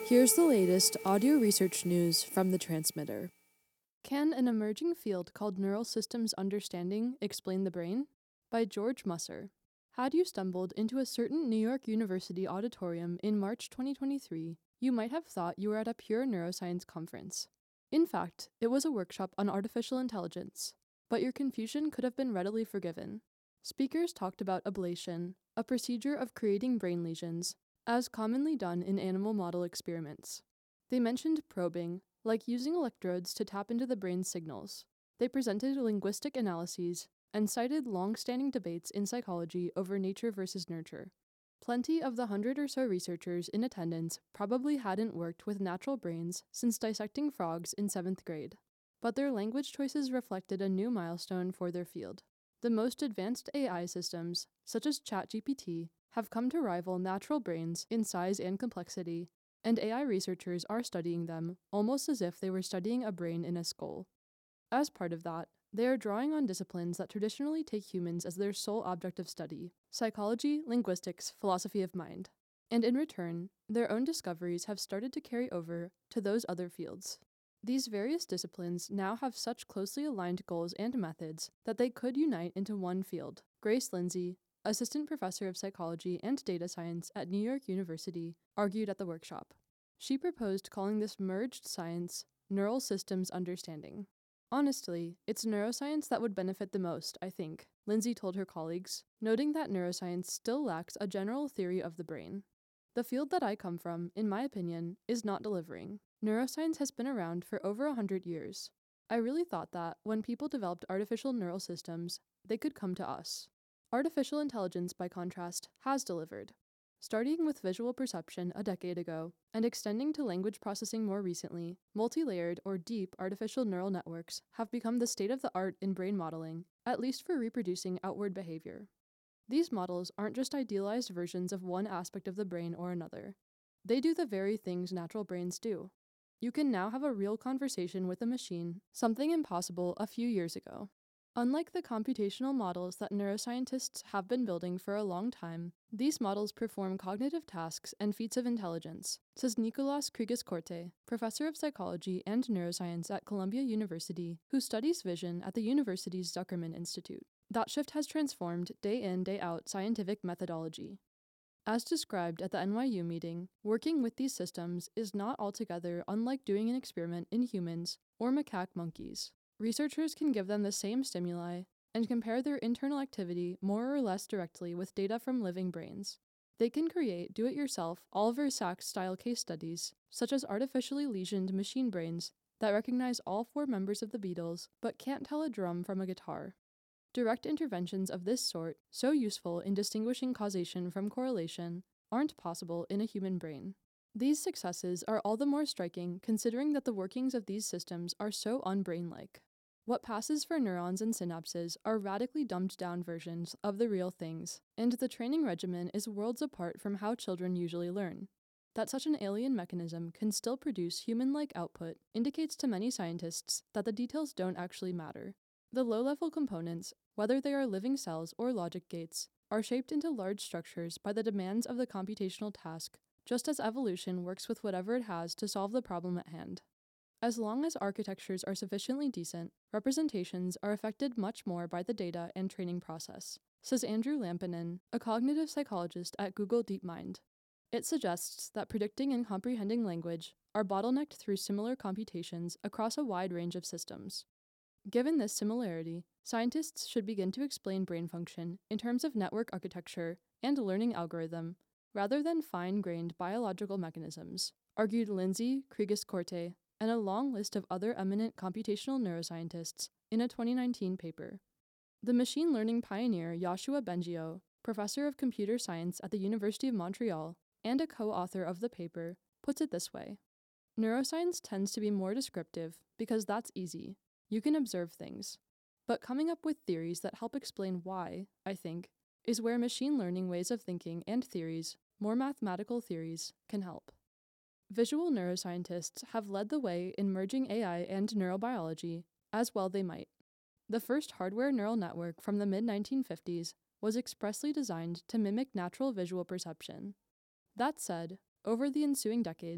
Here's the latest audio research news from the transmitter. Can an emerging field called neural systems understanding explain the brain? By George Musser. Had you stumbled into a certain New York University auditorium in March 2023, you might have thought you were at a pure neuroscience conference. In fact, it was a workshop on artificial intelligence, but your confusion could have been readily forgiven. Speakers talked about ablation, a procedure of creating brain lesions, as commonly done in animal model experiments. They mentioned probing, like using electrodes to tap into the brain's signals. They presented linguistic analyses and cited long-standing debates in psychology over nature versus nurture. Plenty of the 100 or so researchers in attendance probably hadn't worked with natural brains since dissecting frogs in 7th grade, but their language choices reflected a new milestone for their field. The most advanced AI systems, such as ChatGPT, have come to rival natural brains in size and complexity, and AI researchers are studying them almost as if they were studying a brain in a skull. As part of that, they are drawing on disciplines that traditionally take humans as their sole object of study: psychology, linguistics, philosophy of mind. And in return, their own discoveries have started to carry over to those other fields. These various disciplines now have such closely aligned goals and methods that they could unite into one field. Grace Lindsay, assistant professor of psychology and data science at New York University, argued at the workshop. She proposed calling this merged science neural systems understanding. Honestly, it's neuroscience that would benefit the most, I think, Lindsay told her colleagues, noting that neuroscience still lacks a general theory of the brain. The field that I come from, in my opinion, is not delivering. Neuroscience has been around for over 100 years. I really thought that, when people developed artificial neural systems, they could come to us. Artificial intelligence, by contrast, has delivered. Starting with visual perception a decade ago, and extending to language processing more recently, multi-layered or deep artificial neural networks have become the state-of-the-art in brain modeling, at least for reproducing outward behavior. These models aren't just idealized versions of one aspect of the brain or another. They do the very things natural brains do. You can now have a real conversation with a machine, something impossible a few years ago. Unlike the computational models that neuroscientists have been building for a long time, these models perform cognitive tasks and feats of intelligence, says Nicolas Kriegis-Korte, professor of psychology and neuroscience at Columbia University, who studies vision at the university's Zuckerman Institute. That shift has transformed day in, day out scientific methodology. As described at the NYU meeting, working with these systems is not altogether unlike doing an experiment in humans or macaque monkeys. Researchers can give them the same stimuli and compare their internal activity more or less directly with data from living brains. They can create do-it-yourself Oliver Sacks-style case studies, such as artificially lesioned machine brains that recognize all 4 members of the Beatles but can't tell a drum from a guitar. Direct interventions of this sort, so useful in distinguishing causation from correlation, aren't possible in a human brain. These successes are all the more striking considering that the workings of these systems are so unbrain-like. What passes for neurons and synapses are radically dumbed-down versions of the real things, and the training regimen is worlds apart from how children usually learn. That such an alien mechanism can still produce human-like output indicates to many scientists that the details don't actually matter. The low-level components, whether they are living cells or logic gates, are shaped into large structures by the demands of the computational task, just as evolution works with whatever it has to solve the problem at hand. As long as architectures are sufficiently decent, representations are affected much more by the data and training process, says Andrew Lampinen, a cognitive psychologist at Google DeepMind. It suggests that predicting and comprehending language are bottlenecked through similar computations across a wide range of systems. Given this similarity, scientists should begin to explain brain function in terms of network architecture and learning algorithm, rather than fine-grained biological mechanisms, argued Lindsay, Kriegis-Korte, and a long list of other eminent computational neuroscientists in a 2019 paper. The machine learning pioneer Yoshua Bengio, professor of computer science at the University of Montreal and a co-author of the paper, puts it this way: neuroscience tends to be more descriptive because that's easy. You can observe things. But coming up with theories that help explain why, I think, is where machine learning ways of thinking and theories, more mathematical theories, can help. Visual neuroscientists have led the way in merging AI and neurobiology, as well they might. The first hardware neural network from the mid-1950s was expressly designed to mimic natural visual perception. That said, over the ensuing decades,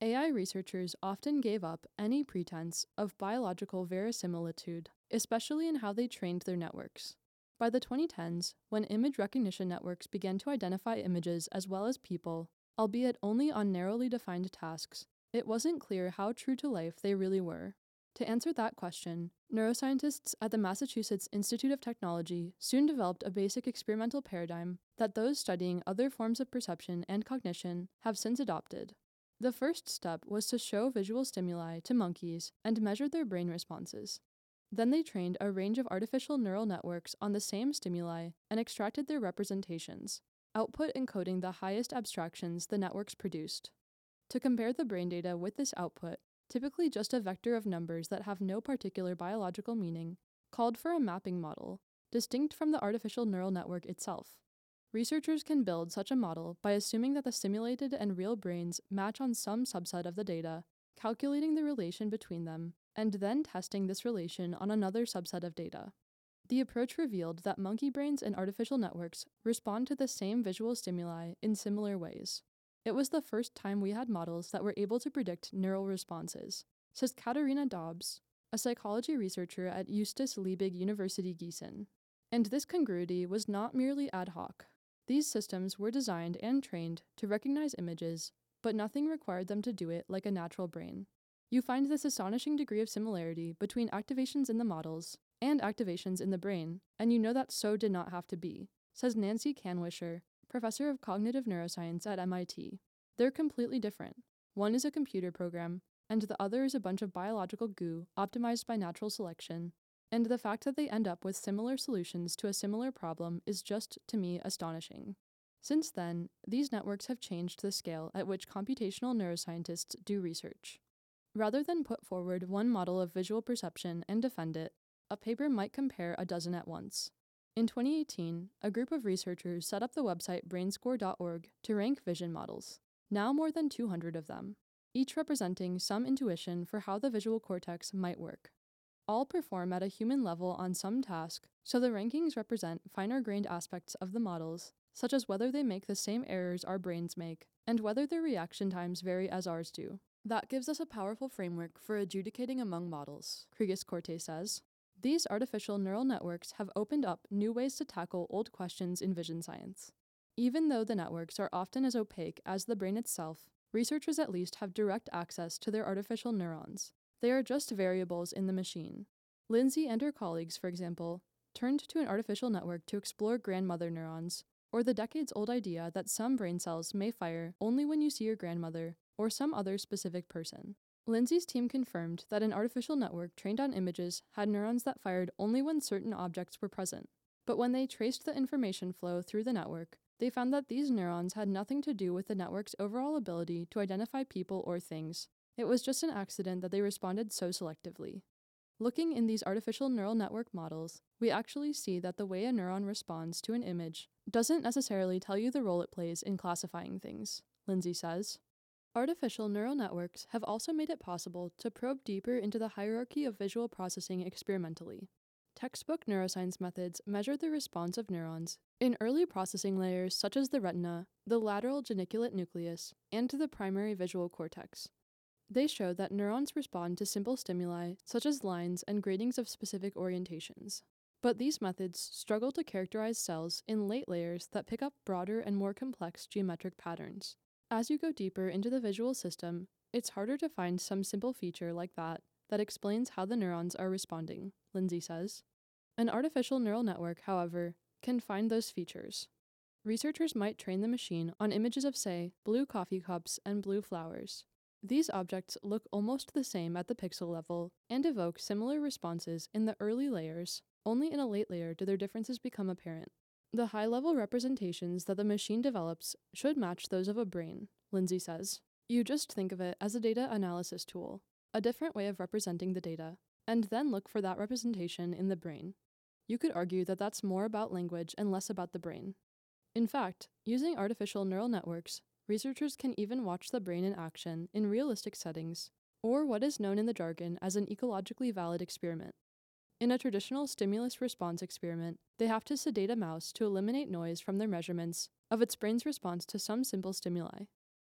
AI researchers often gave up any pretense of biological verisimilitude, especially in how they trained their networks. By the 2010s, when image recognition networks began to identify images as well as people, albeit only on narrowly defined tasks, it wasn't clear how true to life they really were. To answer that question, neuroscientists at the Massachusetts Institute of Technology soon developed a basic experimental paradigm that those studying other forms of perception and cognition have since adopted. The first step was to show visual stimuli to monkeys and measure their brain responses. Then they trained a range of artificial neural networks on the same stimuli and extracted their representations, output encoding the highest abstractions the networks produced. To compare the brain data with this output, typically just a vector of numbers that have no particular biological meaning, called for a mapping model, distinct from the artificial neural network itself. Researchers can build such a model by assuming that the simulated and real brains match on some subset of the data, calculating the relation between them, and then testing this relation on another subset of data. The approach revealed that monkey brains and artificial networks respond to the same visual stimuli in similar ways. It was the first time we had models that were able to predict neural responses, says Katarina Dobbs, a psychology researcher at Justus Liebig University Gießen. And this congruity was not merely ad hoc. These systems were designed and trained to recognize images, but nothing required them to do it like a natural brain. You find this astonishing degree of similarity between activations in the models and activations in the brain, and you know that so did not have to be, says Nancy Kanwisher, professor of cognitive neuroscience at MIT. They're completely different. One is a computer program, and the other is a bunch of biological goo optimized by natural selection, and the fact that they end up with similar solutions to a similar problem is just, to me, astonishing. Since then, these networks have changed the scale at which computational neuroscientists do research. Rather than put forward one model of visual perception and defend it, a paper might compare a dozen at once. In 2018, a group of researchers set up the website brainscore.org to rank vision models, now more than 200 of them, each representing some intuition for how the visual cortex might work. All perform at a human level on some task, so the rankings represent finer-grained aspects of the models, such as whether they make the same errors our brains make, and whether their reaction times vary as ours do. That gives us a powerful framework for adjudicating among models, Kriegis-Korte says. These artificial neural networks have opened up new ways to tackle old questions in vision science. Even though the networks are often as opaque as the brain itself, researchers at least have direct access to their artificial neurons. They are just variables in the machine. Lindsay and her colleagues, for example, turned to an artificial network to explore grandmother neurons, or the decades-old idea that some brain cells may fire only when you see your grandmother or some other specific person. Lindsay's team confirmed that an artificial network trained on images had neurons that fired only when certain objects were present. But when they traced the information flow through the network, they found that these neurons had nothing to do with the network's overall ability to identify people or things. It was just an accident that they responded so selectively. Looking in these artificial neural network models, we actually see that the way a neuron responds to an image doesn't necessarily tell you the role it plays in classifying things, Lindsay says. Artificial neural networks have also made it possible to probe deeper into the hierarchy of visual processing experimentally. Textbook neuroscience methods measure the response of neurons in early processing layers such as the retina, the lateral geniculate nucleus, and the primary visual cortex. They show that neurons respond to simple stimuli such as lines and gratings of specific orientations. But these methods struggle to characterize cells in late layers that pick up broader and more complex geometric patterns. As you go deeper into the visual system, it's harder to find some simple feature like that explains how the neurons are responding, Lindsay says. An artificial neural network, however, can find those features. Researchers might train the machine on images of, say, blue coffee cups and blue flowers. These objects look almost the same at the pixel level and evoke similar responses in the early layers. Only in a late layer do their differences become apparent. The high-level representations that the machine develops should match those of a brain, Lindsay says. You just think of it as a data analysis tool, a different way of representing the data, and then look for that representation in the brain. You could argue that that's more about language and less about the brain. In fact, using artificial neural networks, researchers can even watch the brain in action in realistic settings, or what is known in the jargon as an ecologically valid experiment. In a traditional stimulus-response experiment, they have to sedate a mouse to eliminate noise from their measurements of its brain's response to some simple stimuli.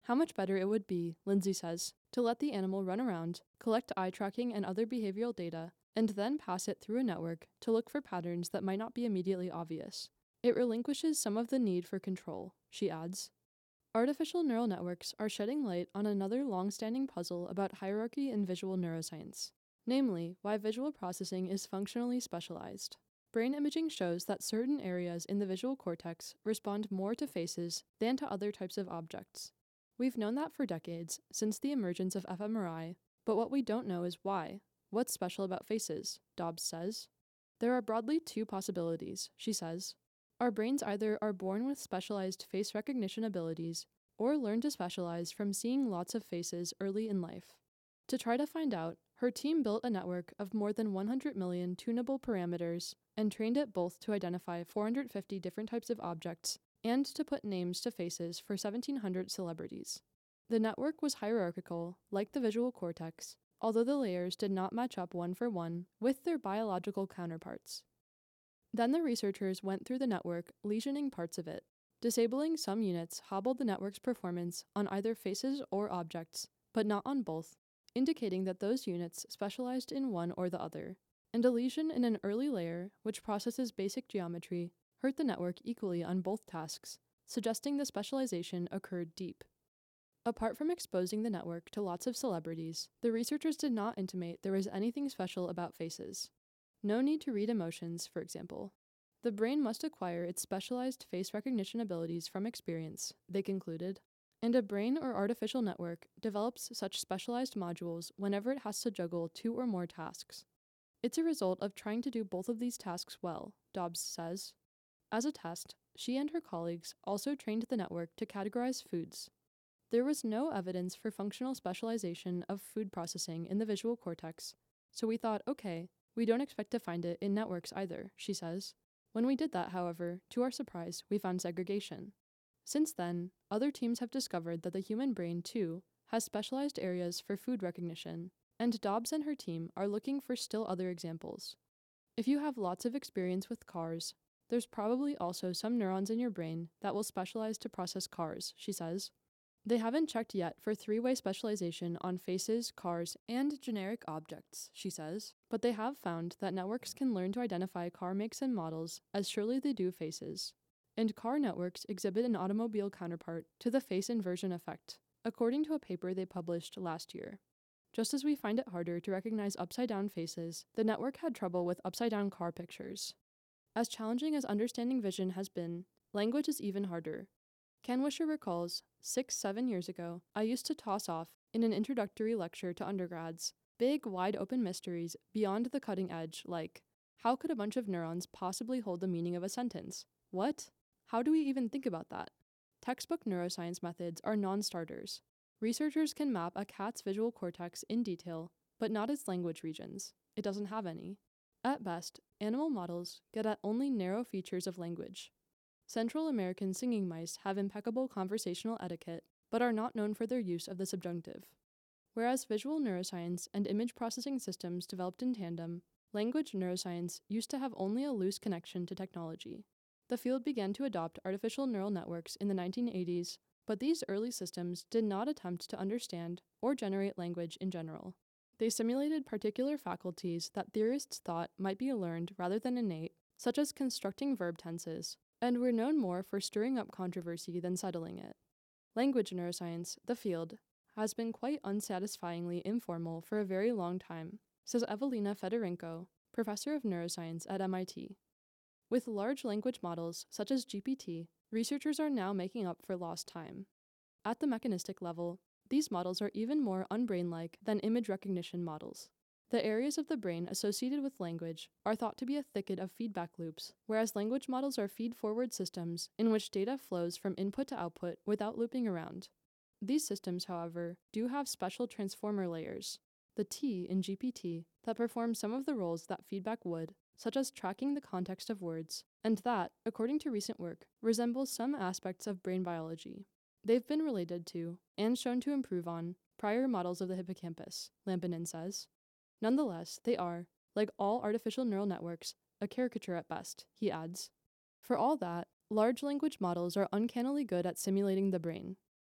How much better it would be, Lindsay says, to let the animal run around, collect eye tracking and other behavioral data, and then pass it through a network to look for patterns that might not be immediately obvious. It relinquishes some of the need for control, she adds. Artificial neural networks are shedding light on another long-standing puzzle about hierarchy in visual neuroscience, namely, why visual processing is functionally specialized. Brain imaging shows that certain areas in the visual cortex respond more to faces than to other types of objects. We've known that for decades, since the emergence of fMRI, but what we don't know is why. What's special about faces? Dobbs says. There are broadly two possibilities, she says. Our brains either are born with specialized face recognition abilities or learn to specialize from seeing lots of faces early in life. To try to find out, her team built a network of more than 100 million tunable parameters and trained it both to identify 450 different types of objects and to put names to faces for 1,700 celebrities. The network was hierarchical, like the visual cortex, although the layers did not match up one for one with their biological counterparts. Then the researchers went through the network, lesioning parts of it. Disabling some units hobbled the network's performance on either faces or objects, but not on both, indicating that those units specialized in one or the other. And a lesion in an early layer, which processes basic geometry, hurt the network equally on both tasks, suggesting the specialization occurred deep. Apart from exposing the network to lots of celebrities, the researchers did not intimate there was anything special about faces. No need to read emotions, for example. The brain must acquire its specialized face recognition abilities from experience, they concluded, and a brain or artificial network develops such specialized modules whenever it has to juggle two or more tasks. It's a result of trying to do both of these tasks well, Dobbs says. As a test, she and her colleagues also trained the network to categorize foods. There was no evidence for functional specialization of food processing in the visual cortex, so we thought, okay, we don't expect to find it in networks either, she says. When we did that, however, to our surprise, we found segregation. Since then, other teams have discovered that the human brain, too, has specialized areas for food recognition, and Dobbs and her team are looking for still other examples. If you have lots of experience with cars, there's probably also some neurons in your brain that will specialize to process cars, she says. They haven't checked yet for three-way specialization on faces, cars, and generic objects, she says, but they have found that networks can learn to identify car makes and models as surely they do faces. And car networks exhibit an automobile counterpart to the face inversion effect, according to a paper they published last year. Just as we find it harder to recognize upside-down faces, the network had trouble with upside-down car pictures. As challenging as understanding vision has been, language is even harder. Ken Wisher recalls, 6-7 years ago, I used to toss off, in an introductory lecture to undergrads, big, wide-open mysteries beyond the cutting edge, like, how could a bunch of neurons possibly hold the meaning of a sentence? What? How do we even think about that? Textbook neuroscience methods are non-starters. Researchers can map a cat's visual cortex in detail, but not its language regions. It doesn't have any. At best, animal models get at only narrow features of language. Central American singing mice have impeccable conversational etiquette, but are not known for their use of the subjunctive. Whereas visual neuroscience and image processing systems developed in tandem, language neuroscience used to have only a loose connection to technology. The field began to adopt artificial neural networks in the 1980s, but these early systems did not attempt to understand or generate language in general. They simulated particular faculties that theorists thought might be learned rather than innate, such as constructing verb tenses, and were known more for stirring up controversy than settling it. Language neuroscience, the field, has been quite unsatisfyingly informal for a very long time, says Evelina Fedorenko, professor of neuroscience at MIT. With large language models, such as GPT, researchers are now making up for lost time. At the mechanistic level, these models are even more unbrain-like than image recognition models. The areas of the brain associated with language are thought to be a thicket of feedback loops, whereas language models are feed-forward systems in which data flows from input to output without looping around. These systems, however, do have special transformer layers, the T in GPT, that perform some of the roles that feedback would, such as tracking the context of words, and that, according to recent work, resembles some aspects of brain biology. They've been related to, and shown to improve on, prior models of the hippocampus, Lampinen says. Nonetheless, they are, like all artificial neural networks, a caricature at best, he adds. For all that, large language models are uncannily good at simulating the brain.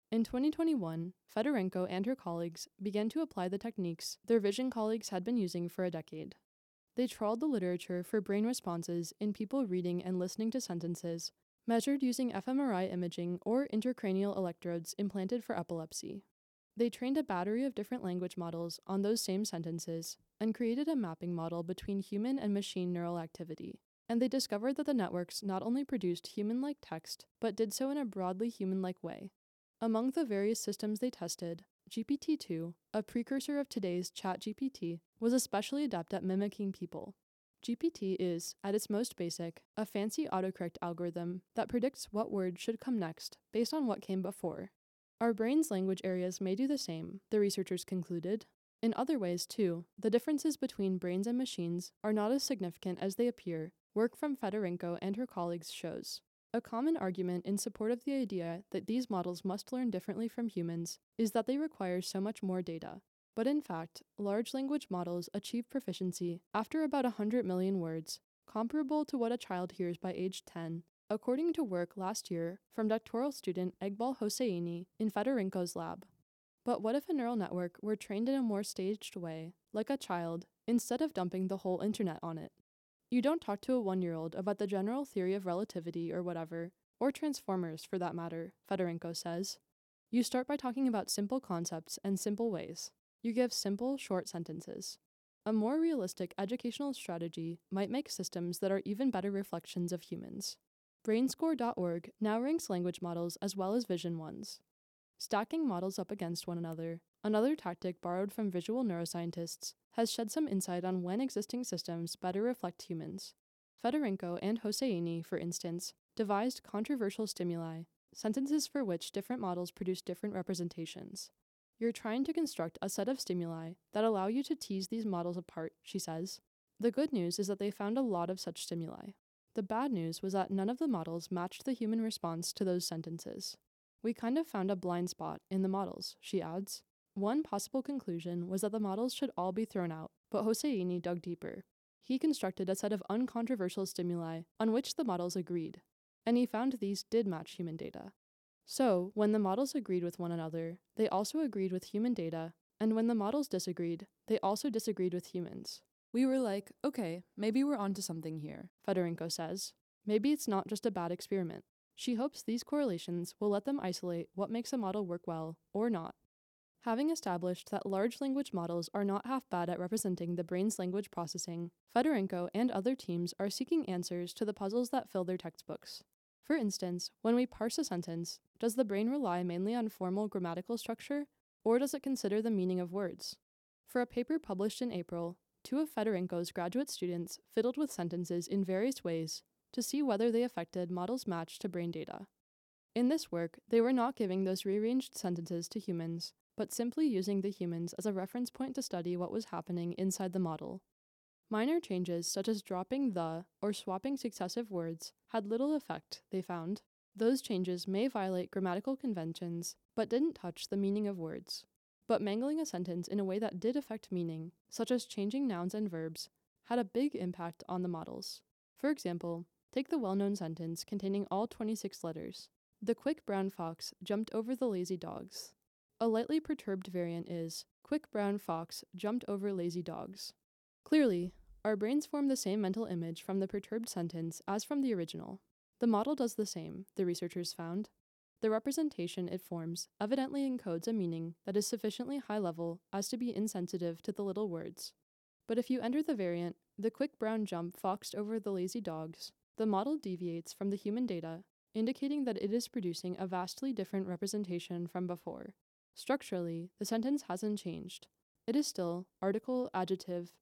In 2021, Fedorenko and her colleagues began to apply the techniques their vision colleagues had been using for a decade. They trawled the literature for brain responses in people reading and listening to sentences, measured using fMRI imaging or intracranial electrodes implanted for epilepsy. They trained a battery of different language models on those same sentences and created a mapping model between human and machine neural activity. And they discovered that the networks not only produced human-like text, but did so in a broadly human-like way. Among the various systems they tested, GPT-2, a precursor of today's ChatGPT, was especially adept at mimicking people. GPT is, at its most basic, a fancy autocorrect algorithm that predicts what word should come next based on what came before. Our brain's language areas may do the same, the researchers concluded. In other ways, too, the differences between brains and machines are not as significant as they appear, work from Fedorenko and her colleagues shows. A common argument in support of the idea that these models must learn differently from humans is that they require so much more data. But in fact, large language models achieve proficiency after about 100 million words, comparable to what a child hears by age 10, according to work last year from doctoral student Eqbal Hosseini in Fedorenko's lab. But what if a neural network were trained in a more staged way, like a child, instead of dumping the whole internet on it? You don't talk to a 1-year-old about the general theory of relativity or whatever, or transformers for that matter, Fedorenko says. You start by talking about simple concepts and simple ways. You give simple, short sentences. A more realistic educational strategy might make systems that are even better reflections of humans. Brainscore.org now ranks language models as well as vision ones. Stacking models up against one another tactic borrowed from visual neuroscientists, has shed some insight on when existing systems better reflect humans. Fedorenko and Hosseini, for instance, devised controversial stimuli, sentences for which different models produce different representations. You're trying to construct a set of stimuli that allow you to tease these models apart, she says. The good news is that they found a lot of such stimuli. The bad news was that none of the models matched the human response to those sentences. We kind of found a blind spot in the models, she adds. One possible conclusion was that the models should all be thrown out, but Hosseini dug deeper. He constructed a set of uncontroversial stimuli on which the models agreed, and he found these did match human data. So, when the models agreed with one another, they also agreed with human data, and when the models disagreed, they also disagreed with humans. We were like, okay, maybe we're onto something here, Fedorenko says. Maybe it's not just a bad experiment. She hopes these correlations will let them isolate what makes a model work well, or not. Having established that large language models are not half bad at representing the brain's language processing, Fedorenko and other teams are seeking answers to the puzzles that fill their textbooks. For instance, when we parse a sentence, does the brain rely mainly on formal grammatical structure, or does it consider the meaning of words? For a paper published in April, 2 of Fedorenko's graduate students fiddled with sentences in various ways to see whether they affected models' match to brain data. In this work, they were not giving those rearranged sentences to humans, but simply using the humans as a reference point to study what was happening inside the model. Minor changes such as dropping the or swapping successive words had little effect, they found. Those changes may violate grammatical conventions, but didn't touch the meaning of words. But mangling a sentence in a way that did affect meaning, such as changing nouns and verbs, had a big impact on the models. For example, take the well-known sentence containing all 26 letters. The quick brown fox jumped over the lazy dogs. A lightly perturbed variant is, quick brown fox jumped over lazy dogs. Clearly, our brains form the same mental image from the perturbed sentence as from the original. The model does the same, the researchers found. The representation it forms evidently encodes a meaning that is sufficiently high level as to be insensitive to the little words. But if you enter the variant, the quick brown jump foxed over the lazy dogs, the model deviates from the human data, indicating that it is producing a vastly different representation from before. Structurally, the sentence hasn't changed. It is still article, adjective,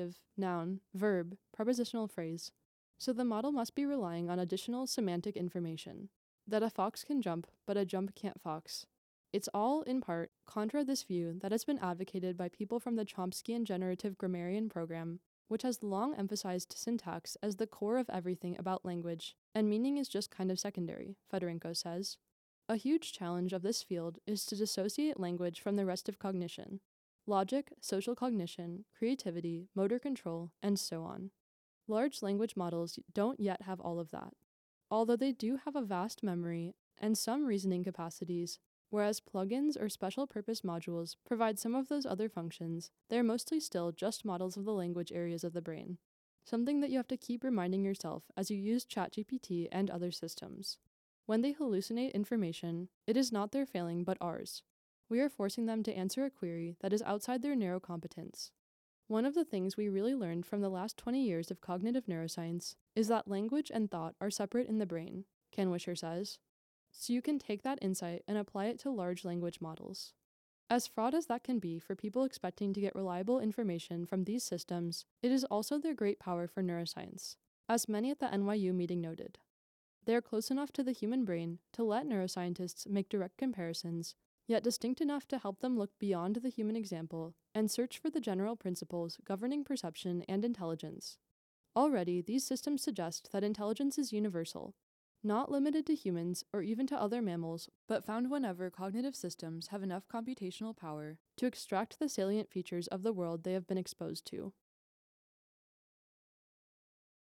noun, verb, prepositional phrase. So the model must be relying on additional semantic information. That a fox can jump, but a jump can't fox. It's all, in part, contra this view that has been advocated by people from the Chomskyan Generative Grammarian program, which has long emphasized syntax as the core of everything about language, and meaning is just kind of secondary, Fedorenko says. A huge challenge of this field is to dissociate language from the rest of cognition. Logic, social cognition, creativity, motor control, and so on. Large language models don't yet have all of that. Although they do have a vast memory and some reasoning capacities, Whereas plugins or special purpose modules provide some of those other functions, they are mostly still just models of the language areas of the brain, something that you have to keep reminding yourself as you use ChatGPT and other systems. When they hallucinate information, it is not their failing but ours. We are forcing them to answer a query that is outside their narrow competence. One of the things we really learned from the last 20 years of cognitive neuroscience is that language and thought are separate in the brain, Ken Wisher says. So you can take that insight and apply it to large language models. As fraught as that can be for people expecting to get reliable information from these systems, it is also their great power for neuroscience, as many at the NYU meeting noted. They are close enough to the human brain to let neuroscientists make direct comparisons, yet distinct enough to help them look beyond the human example and search for the general principles governing perception and intelligence. Already, these systems suggest that intelligence is universal, not limited to humans or even to other mammals, but found whenever cognitive systems have enough computational power to extract the salient features of the world they have been exposed to.